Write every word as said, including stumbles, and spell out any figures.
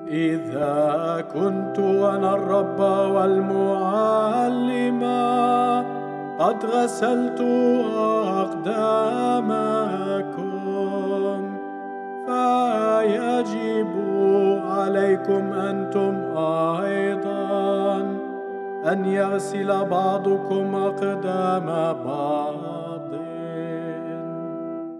إذا كنت أنا الرب والمعلم قد غسلت أقدامكم، فيجب عليكم أنتم أيضا أن يغسل بعضكم أقدام بعض.